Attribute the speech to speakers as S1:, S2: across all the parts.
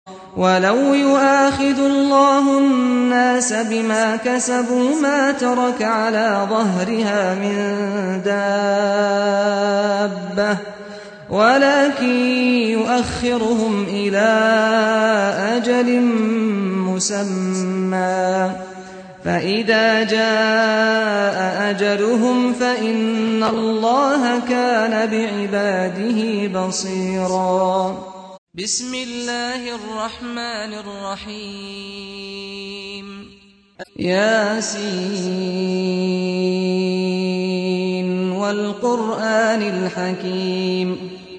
S1: وَلَوْ يُؤَاخِذُ اللَّهُ النَّاسَ بِمَا كَسَبُوا مَا تَرَكَ عَلَىٰ ظَهْرِهَا مِن دَابَّةٍ وَلَٰكِن يُؤَخِّرُهُمْ إِلَىٰ أَجَلٍ مُّسَمًّى فَإِذَا جَاءَ أَجَلُهُمْ فَإِنَّ اللَّهَ كَانَ بِعِبَادِهِ بَصِيرًا. بسم الله الرحمن الرحيم. ياسين والقرآن الحكيم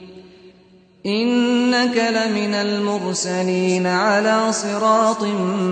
S1: إنك لمن المرسلين على صراط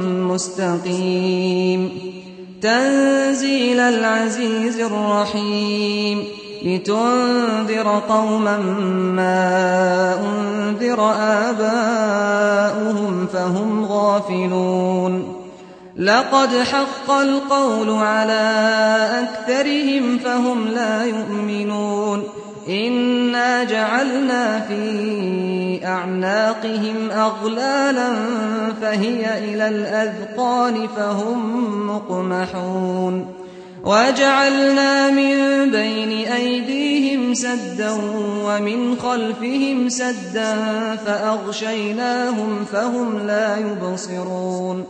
S1: مستقيم تنزيل العزيز الرحيم لتنذر قوما ما أنذر آباؤهم فهم غافلون لقد حق القول على أكثرهم فهم لا يؤمنون إنا جعلنا في أعناقهم أغلالا فهي إلى الأذقان فهم مقمحون وجعلنا من بين أيديهم سدا ومن خلفهم سدا فأغشيناهم فهم لا يبصرون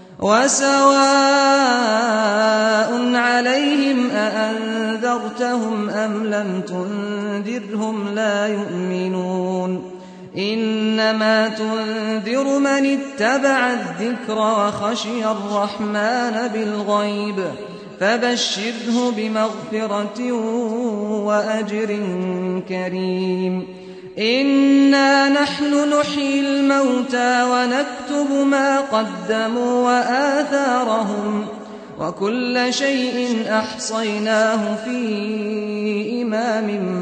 S1: وسواء عليهم أأنذرتهم أم لم تنذرهم لا يؤمنون إنما تنذر من اتبع الذكر وخشي الرحمن بالغيب فبشره بمغفرة وأجر كريم إنا نحن نحيي الموتى ونكتب ما قدموا وآثارهم وكل شيء أحصيناه في إمام